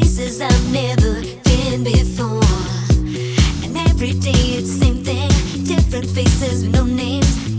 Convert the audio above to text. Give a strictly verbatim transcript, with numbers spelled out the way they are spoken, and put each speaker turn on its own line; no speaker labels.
places I've never been before. And every day it's the same thing, different faces with no names.